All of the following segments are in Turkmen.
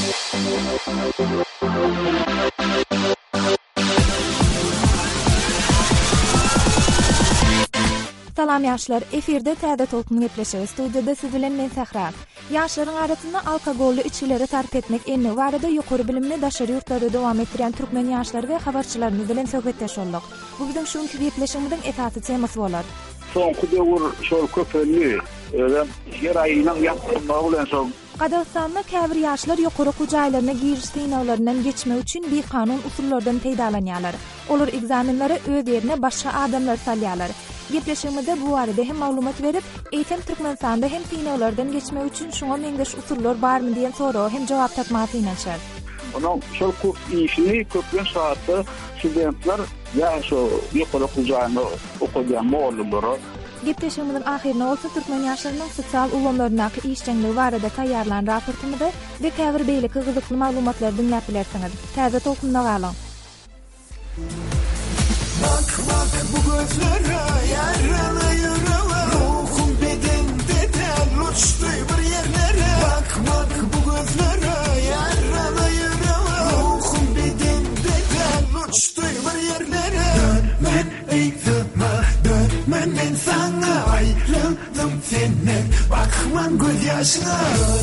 Salam ýaşlar, efirde Täze Tolkun gepleşigi. Studiýada siz bilen men Sahra. Ýaşlaryň arasynda alkogolly içkileri tarp etmek enni barada ýokary bilimli daşary ýurtlarda dowam etdirýän türkmen ýaşlary we habarçylaryny bilen söhbetdeş boldyk. Bu biziň şuňky gepleşigimiziň esasy temasy bolar. Soňky döwür şol köpelli, yer aýynyň ýakynlygy bilen soň Qazaqstanda käbir ýaşlar ýokary kujaýlaryna giriş synawlarynyň geçmek üçin bir kanun usullardan peýdalanýarlar. Olar egzamenlere öz ýerine başga adamlar salýarlar. Gepleşigimizde bu barada hem maglumat berip, eýtem Türkmenistanda hem synawlardan geçmek üçin şoňa meňdeş usullar barmy diýen soraw hem jogap tapmagy synançar. Onuň şol kurs işini köpden saatda studentler ýa şo ýokary kujaýyny okudýan mollary. Gepleşigimizin ahirine olsa Türkmen ýaşlarynyň sosial ulanmalaryndaky işçiňligi barada taýýarlanan raportymyzda we käbir beýleki gyzykly maglumatlar dinläp bilersiňiz. Täze Tolkunda galyň. Bak bak bu gözlere yaralı yaralı ruhum bedende tel uçtu bir yerlere. Bak bak bu gözlere yaralı yaralı ruhum bedende tel uçtu bir yerlere. Dönmen eytme dönmen men sana ayrıldım senden. Bakman göz yaşına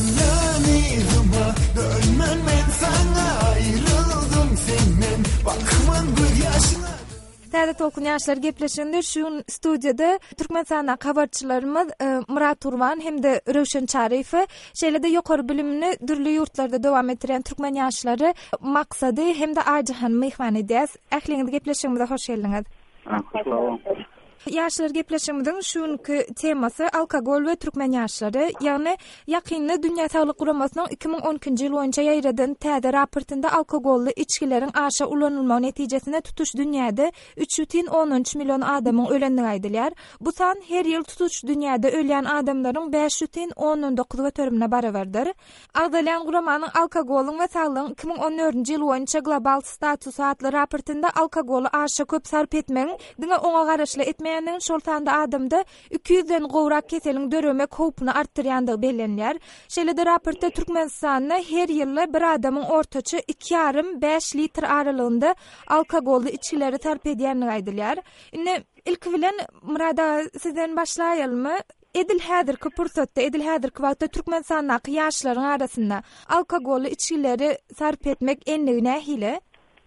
dönmen men sana ayrıldım senden. Bakman göz yaşına. Täze Tolkun ýaşlar gepleşende şu studiýada Türkmenistana habarçylarymyz Murat Turvan hem-de Röşen Çarifi şeýlede ýokary bilimini dürli ýurtlarda dowam etdirýän türkmen ýaşlary maksady hem-de ajahan mehman edýäs. Ähliňiz gepleşigimizde hoş geldiňiz. Ýaşlar gepleşigimiziň şuňky temasy alkogol we türkmen ýaşlary, ýagny ýakynda Dünýä Saglyk Guramasynyň 2012-nji ýyl boýunça ýaýradan täze raportynda alkogolly içkileriň aşa ulanylmagy netijesinde tutuş dünýäde 3,13 million adamyň ölenligi aýdylýar. Bu san her ýyl tutuş dünýäde ölýän adamlaryň 5,19 barabardyr. Agdalyan Guramanyň alkogoluň we saglygyň 2014-nji ýyl boýunça global status adly raportynda alkogoly aşa köp sarp etmegiň diňe oňa garaşly etmeýän şol tanda adamda 200-den gowrak keseliň döremek howpuny artdyrýandygy bellenýär. Şeýle raportda Türkmenistanda her ýyly bir adamyň ortaça 2,5 litr aralygynda alkogolly içkileri tarp edýänligi aýdylýar. Indi ilk bilen Murada sizden başlaýalmy? Edil häzirki pursatda, edil häzirki wagtda Türkmenistanyň ýaşlaryň arasynda alkogolly içkileri sarp etmek enli nähile?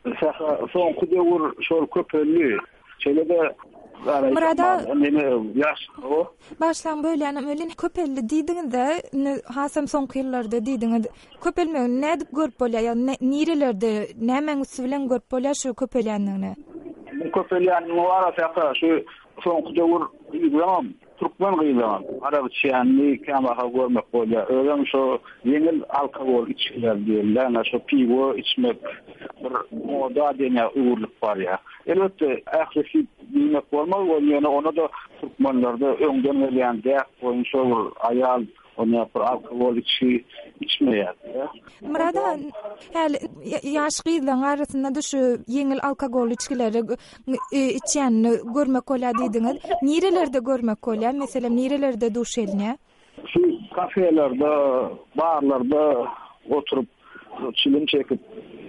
Soňky döwür şol köpelli, şeýle Murada ýaş o başlan bölýän ölin köpelli diýdiňizde hasam soňky ýyllarda diýdiňiz köpelmegi näde görüp bolýar, nirelerde näme bilen görüp bolýar şu köpelýändigini? Köpelýän wara şu soňky döwür ýyglam Türkmen gyýlan Arabçyany käma görmek bolýar. Öňe şu ýeňil alkogol içkiler diýilýär, şu piwo içmek bir moda diýen uğurlyk bar ýa. Elbette ähli bilmek bolmaz, ýöne onu da Türkmenlerde öňden gelýän däk boýunça aýal onu alkogol içmeýär. Murada häli ýaş gyzlaryň arasynda da şu ýeňil alkogol içkileri içýänini görmek bolýar diýdiňiz. Nirelerde görmek bolýar? Meselem nirelerde duş elňär? Şu kafelerde, barlarda oturup çilim çekip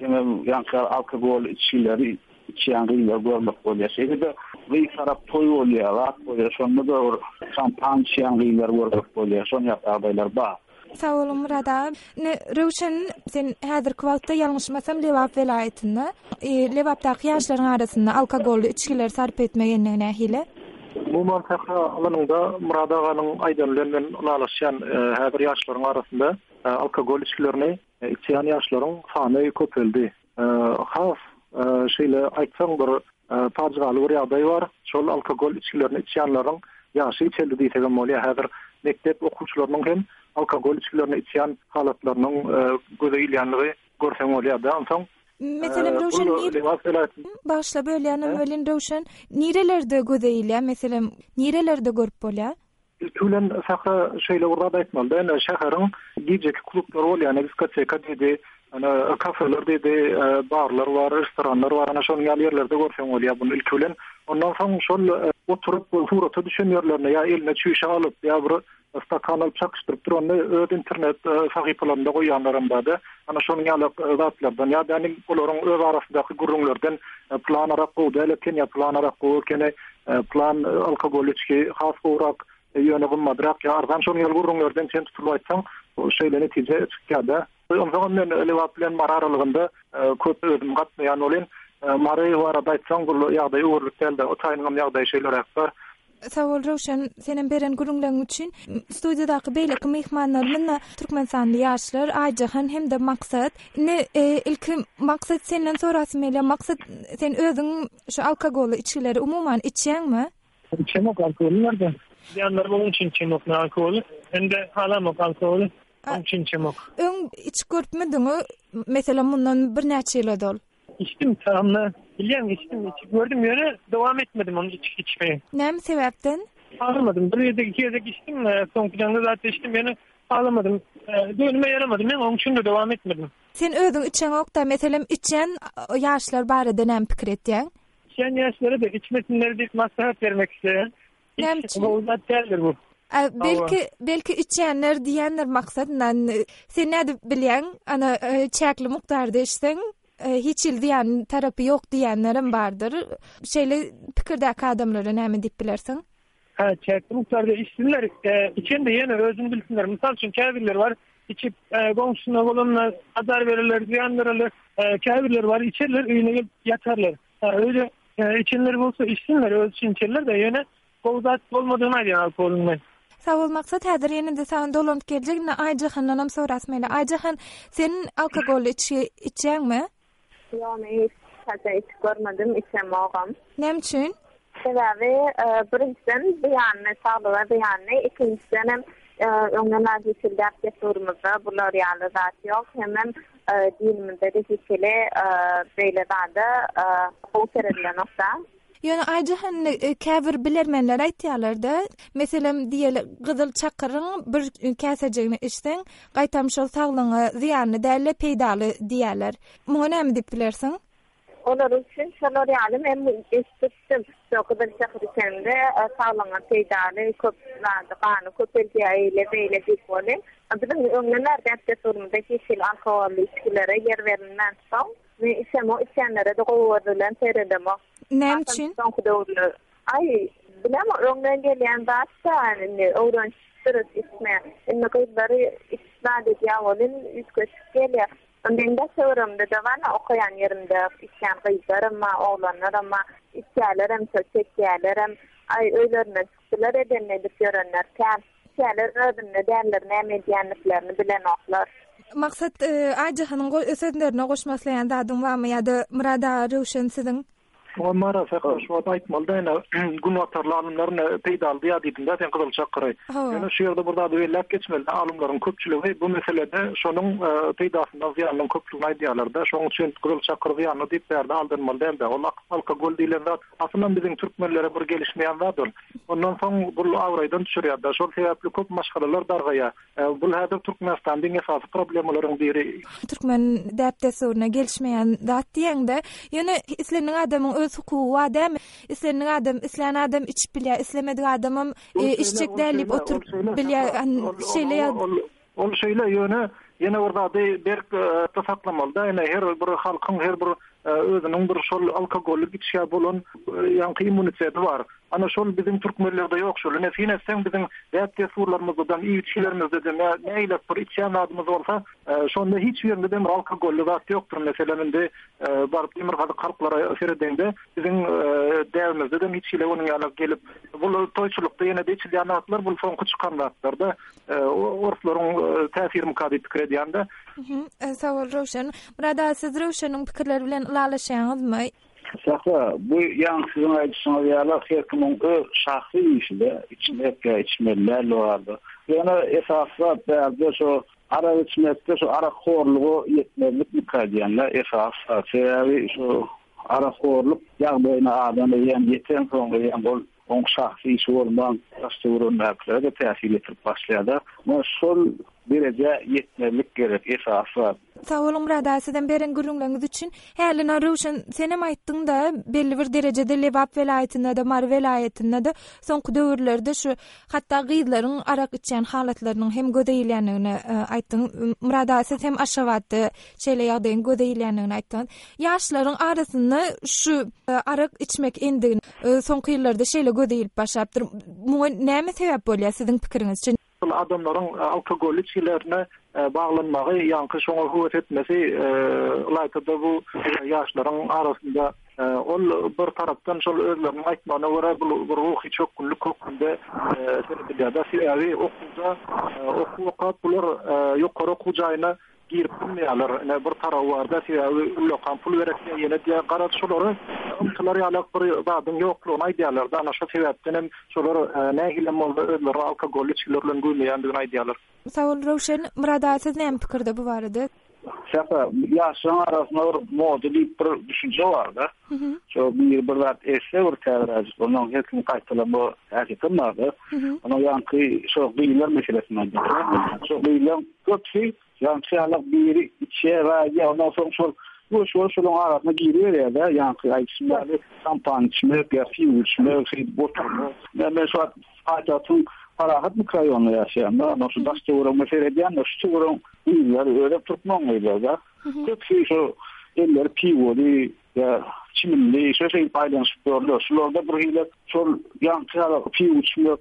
ýa alkogol içkileri içýänleri görmek bolýar. Şeýle bir tarap toý bolýar, rat bolýar, şonda da şampan içýänler görmek bolýar. Şon ýapaýlar bar. Sağ olun Murada. Röşen sen häzirki wagtda ýalňyşmasam Lewap welaýetinde Lewapdaky ýaşlaryň arasynda alkogolly içkiler sarp etmegeni nähile? Bu mantyka alanyňda Murada ganyň aýdanlaryň bilen ulaşýan häzir ýaşlaryň arasynda alkogol içkilerini içýän ýaşlaryň sany köpeldi. Has şeýle aýtsaň bir tajgaly bir ýagdaý bar. Şol alkogol içkilerini içýänleriň ýaşy içildi diýsegem bolýar. Häzir mektep okuwçylarynyň hem alkogol içkilerini içýän halatlarynyň gözeýilýänligi görsem bolýar da. Soň Mesela Röşen başla bölýän ölin Röşen nirelerde gözeýilýär? Mesela nirelerde görüp bolýar? Tülen saha şeýle urada aýtmaly. Şäheriň gijeki klublary bolýar, diskoteka dedi, ana kafeler dedi, barlar var, restoranlar var, ana şol ýerlerde görsem bolýar bunu ilk bilen. Ondan soň şol oturup surata düşen ýerlerine ýa eline çüýşe alyp ýa bir stakan alıp çakıştırıp durany öz internet sahypalarynda goýanlarym bardy. Ana şonuň ýaly zatlardan ýa benim olaryň öz arasyndaky gurrunlardan plan arak goýdy, elbetde ýa plan arak goýdy, kene plan alkogol içki has gowrak ýöne madrak ýa ardan şonuň ýaly gurrunlardan sen tutulyp aýtsaň, o şeýle netije çykýardy. Ondan men elewat bilen mar aralygynda köp özüm gatmaýan bolyn. Mary warada aýtsaň bu ýagdaý uğurluk däldi. O taýyngam ýagdaý şeýler bar. Sawol Rowşan, senin beren gurunlaryň üçin studiýadaky beýleki mehmanlarymyň türkmenstanly ýaşlar aýjahan hem de maksat. Ilki maksat senden sorasym ele, maksat sen özüň şu alkogoly içkileri umumyň içýärmi? İçemok alkoly nerede? Diýenler bolan üçin içemok alkoly, ende halamok alkoly. Onun için içemok. Öň iç görpmediňi, meselem bundan bir näçe ýyl ödül? İçtim tamamla. Bilýän içtim, gördüm ýöne dowam etmedim onu içmeye. Näme sebäpden? Ağlamadım. Bir ýerde iki ýerde içtim, soňky zaten içtim, ýöne ağlamadım. Dönüme yaramadı. Men onun için de dowam etmedim. Sen özüň içen okda meselem içen ýaşlar barada näme pikir etdiň? İçen ýaşlara da içmesinler diýip maslahat bermek isleýän. Näme? Bu zat derler bu. Belki içenler diýenler maksatyndan sen näde bilýän, ana çäkli mukdarda içseň hiç il diýen tarapy ýok diýenlerim bardyr. Şeýle pikirdäki adamlara näme diýip bilersiň? Çäkli mukdarda içsinler, içen de ýene özüni bilsinler. Mysal üçin käbirler var, içip goňşusyna bolanlar azar verirler, ziýanlarlar. Käbirler var, içerler, öýüne gelip ýatarlar. Öyle içenler bolsa içsinler, öz için içerler de ýene gowzat bolmadygyny aýdýan alkolyň. Sawol maksat häzir ýene-de sana dolanyp geljek. Aýjahanam sorasym ele. Aýjahan, sen alkogol içýärmi? Yani hiç görmedim, içemogam. Näme üçin? Sebebi birinciden beýany saglyga beýany, ikinciden hem öňden geçilýär derslerimize bular ýaly zat ýok. Hem dinimizde de hiçle beýle zada oýtyrylýan nokta. Ýöne aýjahan käbir bilermenler aýtýarlar-da, meselem diýeli gyzyl çakyryň bir käsejegini içseň, gaýtam şol saglygyňa ziýanly däl peýdaly diýerler. Muňa näme diýip bilersiň? Olar üçin şolar ýaly men eşitdim. Şol gyzyl çakyryňda saglygyňa peýdaly köp zady, gany köp ýaýle beýle diýip bolýar. Bizim öňler däpde geçil alkoholy içkilere yer verilmän soň, ve içenlere de gowurdylan seredemo. Näme üçin? Ay, bilema öňden gelýän başga öwren sürüp içme. Inne gyzlary isnady ýawlyn üýtgeç gelýär. Onda söwrümde de bana okuyan yerimde içen gyzlarym, oglanlarym, içälerim, çekýälerim, ay öýlerine çykdylar edenler göränler, käler öýünde därler näme diýenliklerini bilen oklar. Maksat aýjahanyň ösendlerine goşmaslaýan dadym barmy ýa-da Murada Rowşan siziň? Onlara fakir şu aýtmalda gün watarly alymlaryny peýdal diýýärdiňde sen gyzyl çakyry. Ýöne şu ýerde burada beýlek geçmeli alymlaryň köpçüligi bu meselede şonuň peýdasyndan ziýanyň köpçüligi aýdýarlar-da. Şoň üçin gyzyl çakyry ýany diýip berdi aldyrmaly däldi. Ol alkogol diýilen zat aslynda biziň türkmenlere bir gelişmeýän zatdyr. Ondan soň bu awraýdan düşürýär. Şol sebäpli köp maşgalalar dargaýa. Bu häzir Türkmenistandyň esasy problemlaryň biri. Türkmen däpde soruna gelişmeýän zat diýende, ýöne islenen adamyň öz hukuky var dämi? Islenen adam içip bilýär, islemedi adamym içjek dälip oturup bilýär, şeýle ol şeýle ýöne orada berk tasaklamalyda, her bir halkyň her bir özüniň bir şol alkogoly içýär bolan ýanky immuniteti var. Ana şol bizim türkmenlerde ýok şol. Nesine sen bizim däpde surlarymyzdan, içkilerimizden näýle bir içýän adamyz bolsa, şonda hiç ýerde de alkogoly zat ýokdur. Meselem de baryp demir gazy karplara seredende bizim däwimizde de hiç ile onuň ýanyna gelip bu toýçulukda ýene de içilýän atlar bu soňky çykan zatlarda orslaryň täsiri mukady pikir edýände. Sawol Rowşan, Murada siz Rowşanyň pikirleri bilen ulalaşýaňyzmy? Şahsa bu ýa siziň aýdyşyňyz ýaly herkimiň öz şahsy işinde içmekle içmeler bardy. Ýöne esasda bäze şu ara içmekde şu ara horlugy ýetmelik mukaddiýanlar esas sebäbi şu ara horluk ýagdaýyna adamy ýeten soňra bol on şahsy iş bolman täsir etip başlaýar. Şol derece ýetmelik gerek esasy. Sağ olun Murada, sizden beren gürrüňleriniz üçin. Hälina Ruşen, senem aýtdyň da belli bir derejede Lewap welaýetinde de Mar welaýetinde de soňky döwürlerde şu hatda gyýdlaryň arak içen halatlarynyň hem gödeýilýändigini aýtdyň. Murada, siz hem aşawatdy şeýle ýagdaýyň gödeýilýändigini aýtdyň. Ýaşlaryň arasynda şu arak içmek endi soňky ýyllarda şeýle gödeýilip başapdyr. Muňa näme sebäp bolýar siziň pikiriňizçe? Adamlaryň alkogol içkilerine bağlanmagy ýanky şoňa howat etmesi ulaýtda bu ýaşlaryň arasynda ol bir tarapdan şol özleriniň aýtmagyna görä bu ruhy çökünlük kökünde sebäbi sebebi okuda okuwak bular ýokary okujaýyna girip bilmeýärler. Bir tarap barda sebebi ulokan pul berekde ýene diýe garatşylary umtylar ýalak bir zadyň ýoklugyny aýdýarlar. Ana şo sebäpden hem şolar nähile boldy özleri alkogol içkilerden güýmeýändigini aýdýarlar. Sağ ol Ruşen, Murada, siz näme pikirde bu barada? Şefa, ýaşlaryň arasynda bir modely bir düşünje bar da. Şo bir zat esle bir täwirji, onuň hekimi gaýtylamy ähitmady. Ona ýanky şo gyýlar meselesine geldi. Şo gyýlar köpsi ýanky alak biri içe we ýa-da soň bu şolun arasynda girer ya, ýanky aýtmaly şampan içmek, ýa-da içmek, boturmy. Men şo aýtatyn parahat mikrorayonda ýaşaýan, ana şu daşça uran meseleden şu uran ýyllary öýrep turpmaň ýa-da. Köpsi şo eller pivoli ya çimli şeýle paýlanşypdylar. Şolarda bir hile şol ýanky piw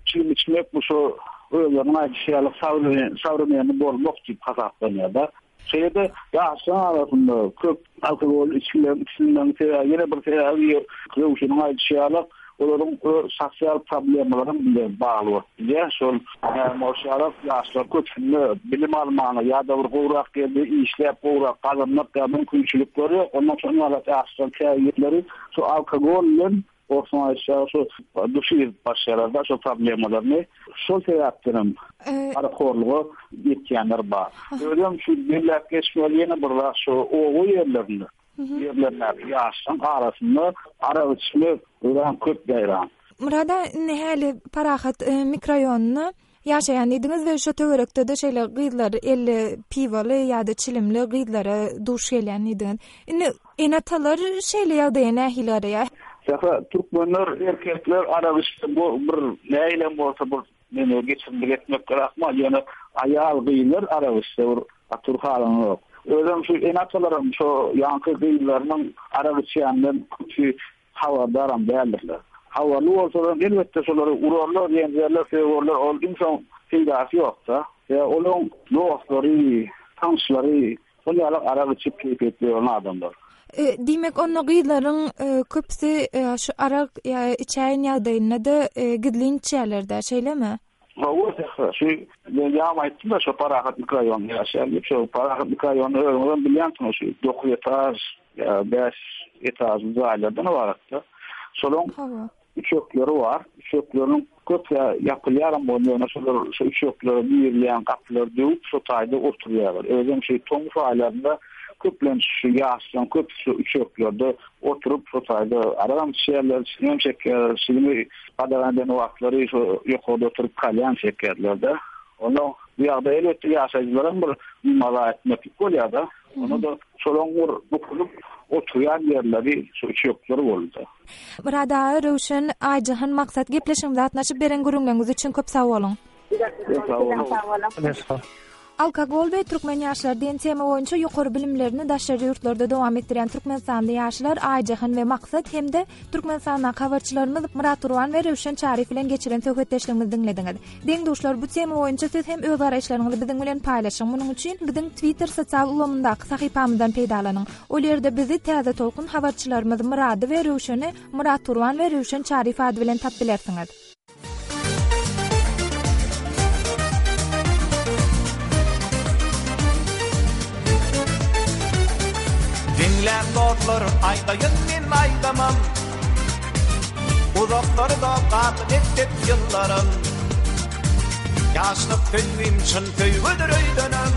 içmek bu şo öýlerini aýdýarlar, savrymyny bolmak diýip hasaplanýar-da. Şeýle ýaşlaryň arasynda köp alkogol içkilerden ýene bir sebäbi Ruşeň aýdýarlar. Olaryň sosial problemleriň bilen bagly. Ýa şol moşarap ýaşlar köpüne bilim almany ýa-da bir gowrak geldi, işläp gowrak kazanmak da mümkinçilik görýär. Ondan soňra ýaşlar käýetleri şu alkogol bilen ortaňa şu düşýär başlaryda şu problemlerini şol sebäpden arakorlugy ýetýänler bar. Görýän şu birläp geçmeli ýene bir şu owy ýerlerinde. Yerlerler ýaşlaryň arasynda arak içmek öňe köp gaýran. Murada, nähäli parahat mikroraýonyny ýaşaýan diňiz we şo töwerekde de şeýle gyýdlar 50 piwoli ýa-da çilimli gyýdlara duş gelýän idin. Indi enatalar şeýle ýagdaýa nähilere ýa? Şefa, türkmenler erkekler arak içip bu bir näile bolsa bu meni geçirmek etmek gerakma, ýöne aýal gyýlar arak içip aturhalyny ýok. Özüm şu enatalarım şu yankı gyýlarynyň arak içýändiň habardaram däldirler. Hawaly bolsa da elbetde şolary urarlar, ýenlerler, feworlar ol insan feýdasy ýoksa, ýa olaň dostlary, tanşlary, şolary arak içip keyfetli adamlar. Diýmek onu gyýlaryň köpsi şu arak içäýän ýagdaýynda da gidlin içýärler-de, şeýlemi? Şu ýa-da aýtdym da şu parahat mikroraýony ýaşaýan, şu parahat mikroraýony öňden bilýänsiň şu 9 etaj, 5 etaj zaýlardan barakda. Şolun üçökleri var. Üçöklerin köp ýapylýaram bolýan, şu üçökleri birleýän gaplar diýip şu taýda oturýarlar. Özüm şu toň faýlarynda köplen şu ýaşlaryň köp şu üçöklerde oturup şu taýda aram şeýerler, şeýle çeker, şeýle padarandan wagtlary şu ýokda oturup kalýan şekerlerde. Onu ýa-da elbetde ýaşaýjylaryň bir mala etmek bolýar-da. Onu da şolaňur bukulup oturýan ýerleri şu üçökleri boldy. Murada, Ruşen, aýjahan maksat gepleşigimizi atnaşyp beren görüňleriniz üçin köp sag bolun. Alkogol ve Türkmen ýaşlar diýen tema boýunça ýokary bilimlerini daşary ýurtlarda dowam etdirýän türkmenstanly ýaşlar aýjahan we maksat hemde Türkmenistana habarçylarymyz Murat Urwan we Ruşen Çarif bilen geçiren söhbetleşigimizi dinlediňiz. Deňdoşlar, bu tema boýunça siz hem öz araýşlaryňyzy biziň bilen paýlaşyň. Munyň üçin biziň Twitter sosial ulamyndaky sahypamyzdan peýdalanyň. Ol ýerde bizi täze tolkun habarçylarymyz Murady we Ruşeny Murat Urwan we Ruşen Çarif ady bilen tap bilersiňiz. Dinlän dostlar, aýdaýyn men aýdamam. Uzaklarda gaty etip ýyllarym. Ýaşlyk tüýüm şun tüýüdir öýdenem.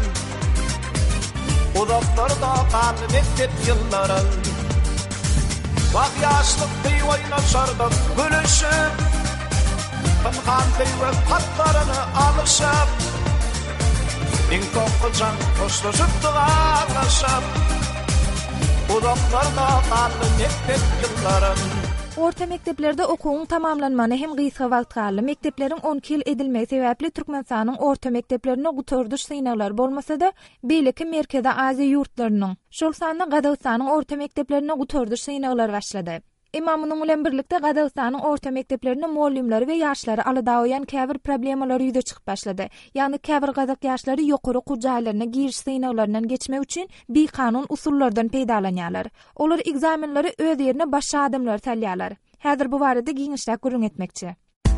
Uzaklarda gaty etip ýyllarym. Wag ýaşlyk tüýü oýnaşardyk gülüşüp. Pynhan tüýü patlaryny alyşyp. in kokcan koşlaşıp dağlaşıp Udaklarda kallı mektep yıllarım Orta mekteplerde okuwuň tamamlanmany hem gysga wagt galy. Mektepleriň 10 ýyl edilmegi sebäpli Türkmenistanyň orta mekdeplerine gutorduş synaglar bolmasa-da, beýleki Merkezi Aziýa ýurtlarynyň. Şol sanda Gadagystanyň orta mekdeplerine gutorduş synaglar başlady. Imamynyň bilen birlikde Gadagystanyň orta mekdeplerine muallimleri we ýaşlary aladawayan käbir problemalar ýüze çykyp başlady. Ýagny käbir gadak ýaşlary ýokary okuw jaýlaryna giriş synaglarynyň geçmek üçin bir kanun usullardan peýdalanýarlar. Olar egzaminleri öz ýerine başga adamlar talýarlar. Häzir bu barada giňişlik gürüň etmekçi.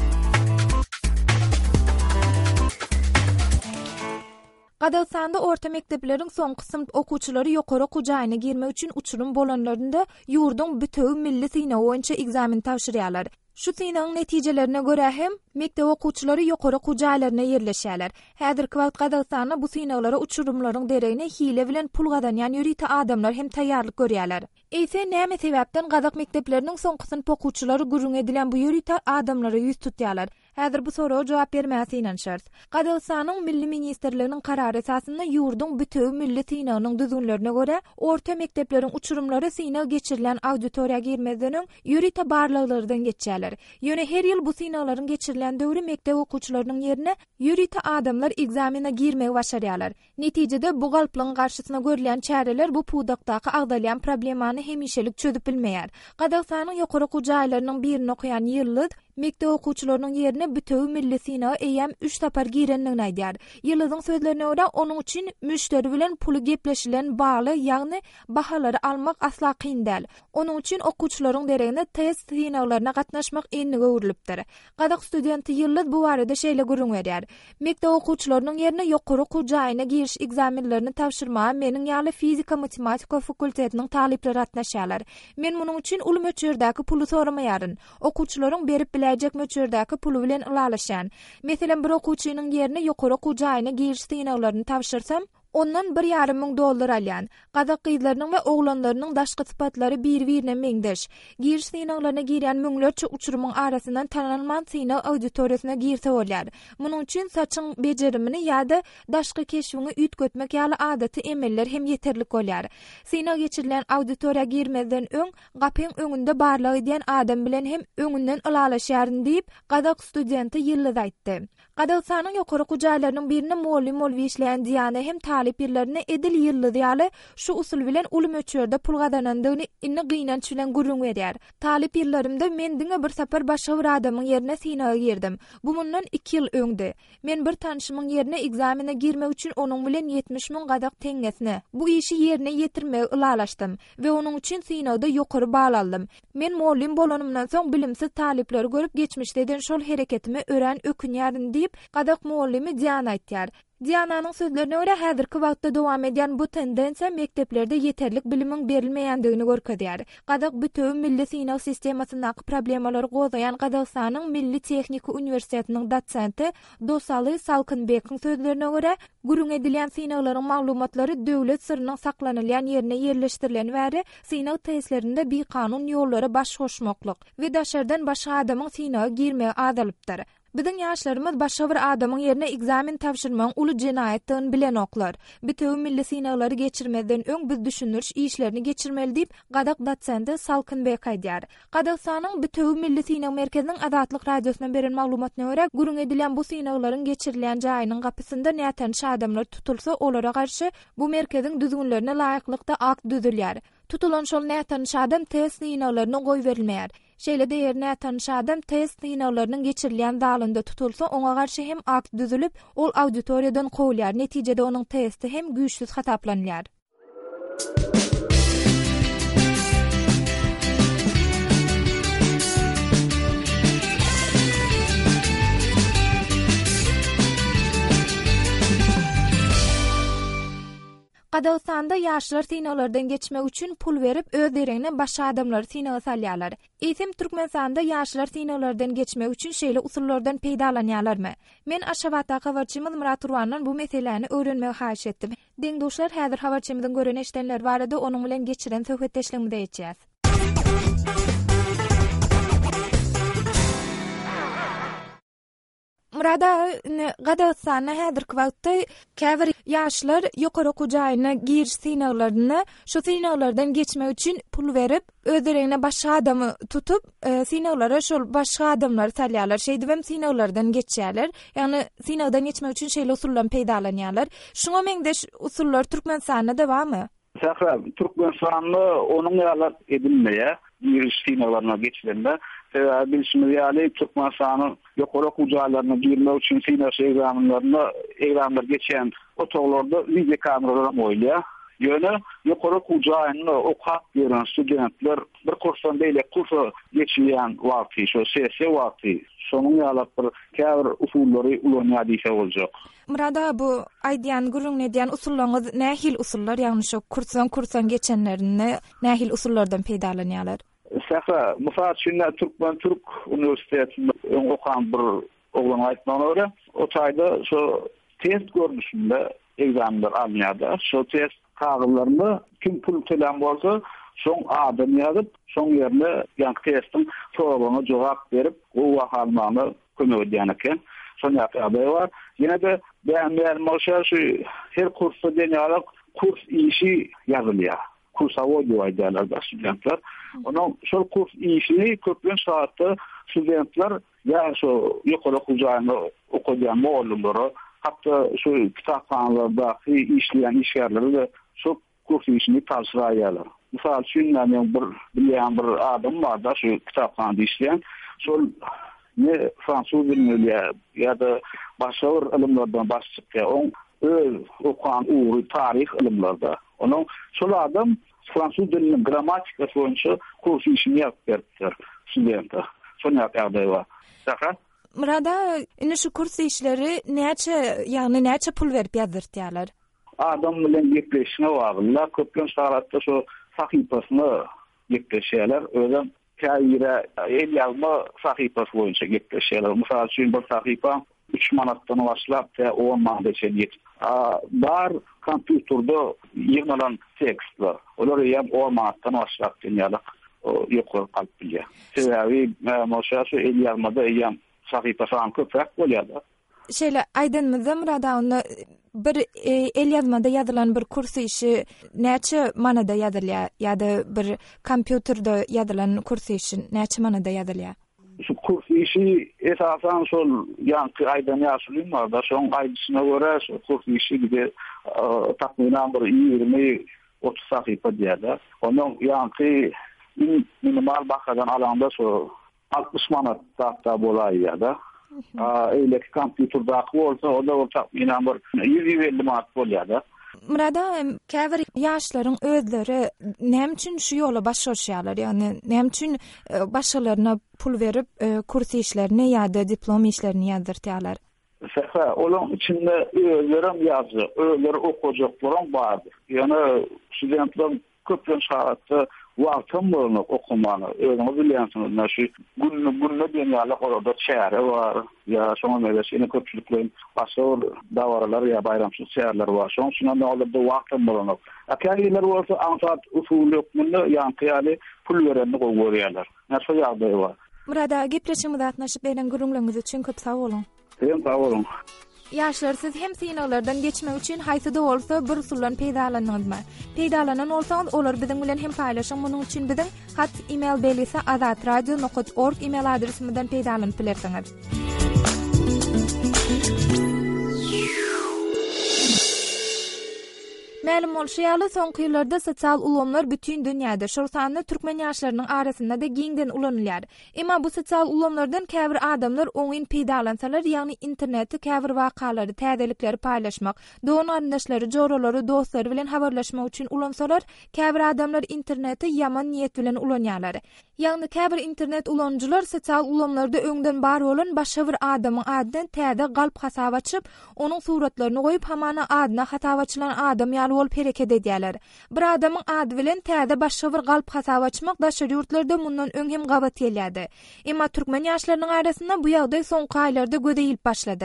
Gadagystanda orta mekdepleriň son kysym okuwçylary ýokary okuw jaýyna girmek üçin uçurum bolanlarynda ýurdun bütün milli synawy boýunça egzamin tapşyrýarlar. Şu synawyň netijelerine görä hem mektep okuwçylary ýokary okuw jaýlaryna ýerleşýärler. Häzirki wagt Gadagystanda bu synawlara uçurumlaryň deregine hile bilen pul gadanýan ýüriti adamlar hem taýýarlyk görýärler. Eýse näme sebäpden Gadak mekdepleriniň son kysym okuwçylary gürüň edilen bu ýüriti adamlara ýüz tutýarlar? Häzir bu soraga jogap bermäsi inen şert. Gadagystanyň milli ministrliginiň karary esasynda ýurdun bütün milli synawynyň düzgünlerine görä orta mekdepleriň uçurumlary synaw geçirilen auditoriýa girmezden ýüriti barlyklardan geçýärler. Ýöne her ýyl bu synawlaryň geçirilen döwri mektep okuwçylarynyň ýerine ýüriti adamlar egzamina girmegi başarýarlar. Netijede bu galplyň garşysyna görülen çäreler bu pudakdaky agdalýan problemany hemişelik çözüp bilmeýär. Gadagystanyň ýokary okuw jaýlarynyň birini okuyan ýyllyk mektep okuwçylarynyň ýerine bütün milli synaw eýem 3 tapar girenligini aýdýar. Ýyllygyň sözlerine görä onuň üçin müşteri bilen puly gepleşilen bagly, ýagny bahalary almak asla kyn däl. Onuň üçin okuwçylaryň deregine test synawlaryna gatnaşmak enli öwrülipdir. Gadak studenti ýyllyk bu barada şeýle gürüň berýär. Mektep okuwçylarynyň ýerine ýokary okuw jaýyna giriş egzaminlerini tapşyrmagy meniň ýaly fizika matematika fakultetiniň talipleri gatnaşýarlar. Men munyň üçin uly möçürdäki puly soramaýaryn. Okuwçylaryň berip biläjek möçürdäki puly bilen ylalaşan. Meselem bir okuwçynyň ýerine ýokary okuw jaýyna giriş synawlaryny tapşyrsam, ondan $1,500 alýan. Gadak gyzlarynyň we oglanlarynyň daşky sypatlary bir-birine meňdeş. Giriş synawlaryna girýän müňlerçe uçurumyň arasyndan tanalman synaw auditoriýasyna girse bolýar. Munyň üçin saçyň bejerimini ýa-da daşky keşwini üýtgetmek ýaly adaty emeller hem ýeterlik bolýar. Synaw geçirilen auditoriýa girmezden öň gapyň öňünde barlygy diýen adam bilen hem öňünden ylalaşýaryn diýip Gadak studenti ýyllyk aýtdy. Gadagystanyň ýokary okuw jaýlarynyň birine muallim bolup işleýän diýany hem talip ýerlerine edil ýyllyk ýaly şu usul bilen uly möçürde pul gadanandygyny inni gynanç bilen gürüň berýär. Talip ýerlerimde men diňe bir sapar başga bir adamyň ýerine synawa girdim. Bu mundan 2 ýyl öňde. Men bir tanşymyň ýerine egzamine girmek üçin onuň bilen 70.000 gadak teňgesini bu işi ýerine ýetirmege ylalaşdym we onuň üçin synawda ýokary bal aldym. Men muallim bolanymdan soň bilimsiz talipleri görüp geçmişden şol hereketimi ören ökünýärin diýip Gadak muallimi Diýana aýtýar. Diýananyň sözlerine görä häzirki wagtda dowam edýän bu tendensiýa mekdeplerde ýeterlik bilimiň berilmeýändigini görkezýär. Gadak bütün milli synaw sistemasyndaky problemalary gozaýan Gadagystanyň Milli Tehnika Uniwersitetiniň dosenti Dosaly Salkynbekiň sözlerine görä gürüň edilýän synawlaryň maglumatlary döwlet sirriniň saklanylýan ýerine ýerleşdirilen bäri synaw testlerinde bir kanun ýollary baş goşmaklyk we daşardan başga adamyň synawa girmegi adalypdyr. Biziň ýaşlarymyz başga bir adamyň ýerine egzamin tapşyrmagyň uly jenaýetdigini bilen oklar. Bütün milli synawlary geçirmeden öň biz düşünürş işlerini geçirmeli diýip Gadak dosenti Salkynbek aýdýar. Gadagystanyň bütün milli synaw merkeziniň Azatlyk radiosyna beren maglumatyna görä gürüň edilen bu synawlaryň geçirilen jaýynyň gapysynda nätäniş adamlar tutulsa olara garşy bu merkeziň düzgünlerine laýyklykda akt düzülýär. Tutulan şol nätäniş adam test synawlaryna goý berilmeýär. Şeýle değerine tanış adam test synawlarynyň geçirilen dalynda tutulsa oňa garşy hem akt düzülüp ol auditoriýadan gowulýar. Netijede onuň testi hem güýçsiz hataplanýar. Gadagystanda ýaşlar synawlardan geçmek üçin pul berip öz deregine başga adamlar synawa salýarlar. Eýsem Türkmenistanda ýaşlar synawlardan geçmek üçin şeýle usullardan peýdalanýarlarmy? Men Aşgabatda habarçymyz Murat Urwandan bu meseleni öwrenmegi haýyş etdim. Deňdoşlar, häzir habarçymyzyň gören eşdenler barada onuň bilen geçiren söhbetdeşligimizde ýetýäs. Murada Gadastan'a häzirki wagtda käbir ýaşlar ýokary okujaýyna giriş synaglaryny şu synaglardan geçmek üçin pul berip özlerine başga adamy tutup synaglara şol başga adamlar talýarlar. Şeýdi hem synaglardan geçýärler. Ýani synagdan geçmek üçin şeýle usullar peýdalanýarlar. Şuňa meňdeş usullar Türkmenistanda da barmy? Sähra Türkmenistanda onuň ýalat edilmeýär. Giriş synaglaryna geçilende bilişimiz ýaly Türkmenistanyň ýokary okujaýlaryna girmek üçin synag egzamlar geçen otoglarda video kameralar moýlýar. Ýöne ýokary okujaýyny okap beren studentler bir kursdan beýle kursa geçýän wagty, şo sesiýa wagty, şonuň ýaly bir käbir usullary ulanýar diýse boljak. Murada bu aýdýan gurrun edýän usullaryňyz nähil usullar, ýagny şo kursdan geçenlerini nähil usullardan peýdalanýarlar? Sähra, mysal üçin Türk Universitetinde okuyan bir oglan aýtmana görä, o taýda şo test görnüşinde egzamlar alınýardy. Şo test kağıtlarını kim pul tölen bolsa, şoň adam ýazyp, şoň ýerine ýa testin soragyna jogap berip, o wahalmany kömek edýänken, şoň ýaly bar. Ýene de beýanlar moşa şu her kursda denýärlik kurs işi ýazylýar. Kursavody aýdýarlar studentler. Onuň şol kurs işini köplen saatda studentler ýa şo ýokary okujaýyny okudýan mollulary, hatda şu kitapxanalarda işleyen işgärleri de şu kurs işini tapşyraýarlar. Mysal üçin bir adam var da şu kitapxanada işleyen, şol ne fransuz bilmeli ya da başga bir ilimlerden başlypdy. On öz okuyan uğru tarih ilimlerde. Onun şol adam fransuz dilinin gramatikası boýunça kurs işini ýazyp beripdir studenta. Şoňa ýagdaýa. Sähra? Murada indi şu kurs işleri näçe pul berip ýazyrtýarlar? Adam bilen gepleşme wagtynda köplen şaratda şu sahypasyny gepleşýärler. Özüm täýire el ýazma sahypasy boýunça gepleşýärler. Mysal üçin bir sahypa 3 manatdan başlap 10 manatça ýetip. Bar kompýuterda ýygnalan tekstler. Olar ýa 10 manatdan başlap denýärler. O ýokary galyp bilýär. Sebebi moşa şu el ýazmada ýa sahypasy köprak bolýardy. Şeýle aýdynmyzy Murada onu bir el ýazmada ýazylan bir kurs işi näçe manada ýazylýar ýa-da bir kompýuterda ýazylan kurs işi näçe manada ýazylýar? Şu kurs işi esasan şol ýanky aýdan ýaşulýar da şoň aýdysyna görä şu kurs işi gibi takminan bir 20-30 sahypa diýerler. Onuň ýanky minimal bakadan alanda şu 60 manat da bolaýar da. Eýleki kompýuterda bolsa, o da takminan bir 150 manat bolýar da. Murada käbir ýaşlaryň özleri näme üçin şu ýola başlaşýarlar? Ýani näme üçin başgalarına pul berip kurs işlerini ýa-da diplom işlerini ýazdyrtýarlar? Sähra, olaň içinde özlerim ýazdy, özleri okujaklaryň bardyr. Ýani studentler köplen şaratda wagtym bolany okumany, özüňiz bilýänsiňiz, şu günne denýärlik orada çäre bar, ýa şoňa meselesini köpçüliklerin başga dawaralar ýa bayramçylyk çäreler bar. Şoň üçin de alyrda wagtym bolany. Akýarylar bolsa ansat usuly hukmunda ýanky pul berenni goýýarlar. Näçe ýagdaý bar. Murada gepleşigimize atnaşyp beren gurulmagyňyz üçin köp sag bolun. Sag bolun. Ýaşlar siz hem synaglardan geçmek üçin haýsyda bolsa bir usuldan peýdalanýarmy? Peýdalanan bolsaňyz olar biziň bilen hem paýlaşyň. Munyň üçin biziň hat email belisi azatradio.org email adresimizden peýdalanyp bilersiňiz. Ma'lum bolşýaly soňky ýyllarda sosial ulamlar bütün dünýäde, şolsany türkmen ýaşlarynyň arasynda da giňden ulanylýar. Emma bu sosial ulamlardan käbir adamlar oňyn peýdalansalar, ýagny internetde käbir wakalary, täzelikleri paýlaşmak, doň aryndaşlary, joralary, dostlary bilen habarlaşmak üçin ulansalar, käbir adamlar internetde ýaman niýet bilen ulanýarlar. Ýagny käbir internet ulanjylar sosial ulamlarda öňden bar bolan başga bir adamyň adydan täze galp hasap açyp, onuň suratlaryny goýup hamana adyna hasap açylan adam bolup hereket edýärler. Bir adamyň ady bilen täze başga bir galp hasap açmak daşary ýurtlarda mundan öň hem gabat gelýärdi. Emma türkmen ýaşlarynyň arasynda bu ýagdaý soňky aýlarda gödeyilip başlady.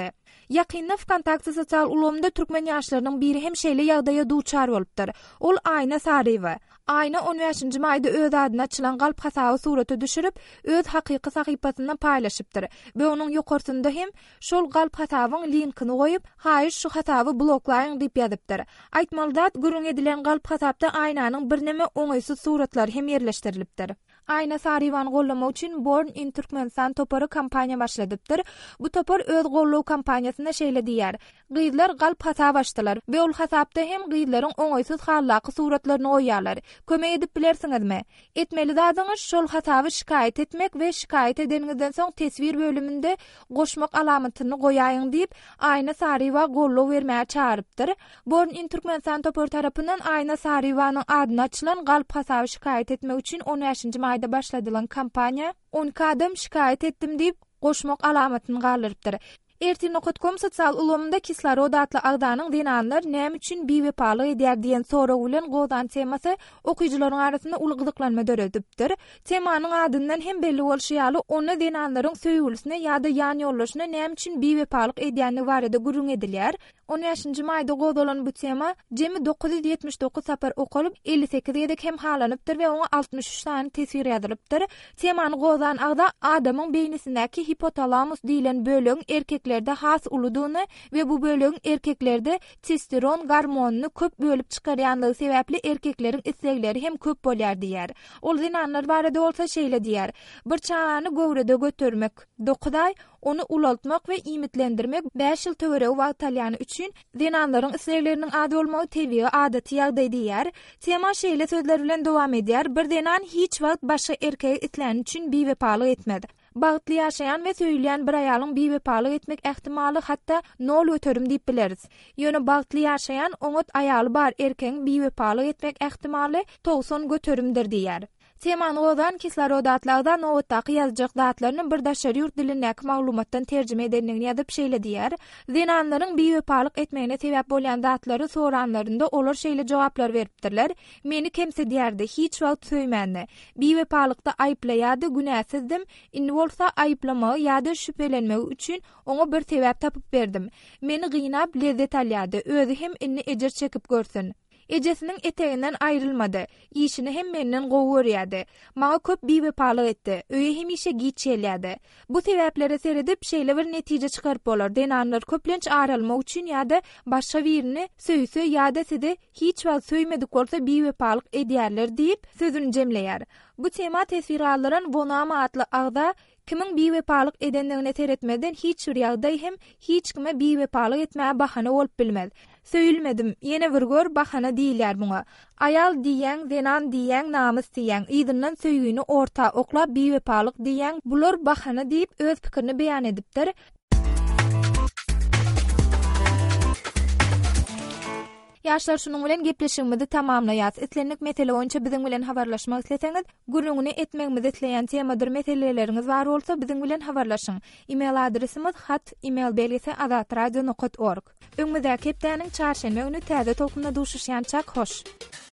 Ýakynda Wkontakte sosial ulgamda türkmen ýaşlarynyň biri hem şeýle ýagdaýa duçar bolupdyr. Ol Ayna Sarywa. Ayna 15-nji maýda öz adyna açylan galp hasaby suraty düşürip, öz hakyky sahypasynda paýlaşypdyr. We onuň ýokartynda hem şol galp hasabyň linkini goýup, "Haýyr şu hasaby bloklaýyň" diýip ýazypdyr. Aýtmaldat, gürüň edilen galp hasapda Aynanyň birneme oňaýsyz suratlary hem ýerleşdirilipdir. Ayna Sarywan gollamak üçin Born in Turkmenistan topary kampaniýa başladypdyr. Bu topar öz gollaw kampaniýasyna şeýle diýär: "Gyzlar galp hasap açdylar we ol hasapda hem gyzlaryň oňaýsyz hallaky suratlaryny goýýarlar. Kömek edip bilersiňizmi? Etmeli zadyňyz şol hasaby şikayet etmek we şikayet edeniňizden soň tesbir bölüminde goşmak alamatyny goýaýyň" diýip Ayna Sarywa gollaw bermäge çağırypdyr. Born in Turkmenistan topar tarapyndan Ayna Sarywyň adyna açylan galp hasaby şikayet etmek üçin 15-nji maýda başladylan kampaniýa "10 adam şikayet etdim" diýip goşmak alamatyny galyrypdyr. Ertin.com sosial ulgamda kislorod adly agdanyň denanlar näme üçin bewepalyk edýär diýen soraw bilen gowdan temasy okuýjylaryň arasynda uly gyzyklanma döredipdir. Temanyň adyndan hem belli bolýaly onu denanlaryň söýgülisine ýa-da ýan ýollaşyna näme üçin bewepalyk edýäni barada gürüň edilýär. 15-nji maýda gowdalan bu tema jemi 979 sapar okulyp 58 ýedek hem halanypdyr we oňa 63 sany tesir ýazylypdyr. Temany gowdan agda adamyň beýnisindäki hipotalamus diýilen bölüň erkeklerde has uludyny we bu bölüň erkeklerde testosteron gormonuny köp bölüp çykarýanlygy sebäpli erkekleriň islegleri hem köp bolýar diýär. Ol zinanlar barada bolsa şeýle diýär: "Bir çağany gowrede götürmek, dokuday onu ulaltmak we imitlendirmek 5 ýyl töwereg wagt alýany üçin zinanlaryň islegleriniň ady bolmagy tebii adaty ýagdaý diýär." Tema şeýle sözler bilen dowam edýär: "Bir denan hiç wagt başga erkege itlen üçin bewepalyk etmedi. Bagtly ýaşaýan we söýleýän bir aýalyň bewepalyk etmek ähtimaly hatda 0 öterim diýip bileriz. Ýöne bagtly ýaşaýan oňat aýaly bar erkegiň bewepalyk etmek ähtimaly 90 göterimdir" diýär. Temany gowdan kislorod atlardan nowatdaky ýazjak zatlaryny bir daşary ýurt dilindäki maglumatdan terjime edenligini ýazyp şeýle diýär: "Zinanlaryň bewepalyk etmegine sebäp bolýan zatlary soranlarynda olar şeýle jogaplar beripdirler: Meni kimse diýärdi, hiç wagt söýmänni. Bewepalykda aýplaýardy, günäsizdim. Indi bolsa aýplamagy ýa-da şüphelenmegi üçin oňa bir sebäp tapyp berdim. Meni gynap lezzet alýardy, özü hem inni ejer çekip görsün. Ejesiniň eteginden aýrylmady. Işini hem menden gowurýardy. Maňa köp bewepalyk etdi. Öýe hemişe giçelýärdi. Bu sebäplere seredip şeýle bir netije çykaryp bolar. Denanlar köplenç aýrylmak üçin ýa-da başga birini söýse ýa-da side hiç wagt söýmedik bolsa bewepalyk edýärler" diýip sözüni jemleýär. Bu tema tesbir alyran Bonama atly agda kimin bewepalyk edenligine teretmeden hiç bir ýagdaý hem hiç kime bewepalyk etmäge bahana bolup bilmez. Söýülmedim, ýene bir gör bahana diýilýär buňa. Aýal diýen, zenan diýen, namys diýen, ýydyndan söýgüni orta oklap bewepalyk diýen, bular bahana diýip öz pikirini beýan edipdir. Ýaşlar şunuň bilen gepleşigimizi tamamlaýas. Etlenlik mesele boýunça biziň bilen habarlaşmak isleseňiz, gürrüňini etmegimizi isleýän temadyr meseleleriňiz bar bolsa biziň bilen habarlaşyň. E-mail adresimiz hat@email belgisi azatradio.org. Öňümizde hepdeniň çarşembe güni täze tolkunda duşuşýan çak hoş.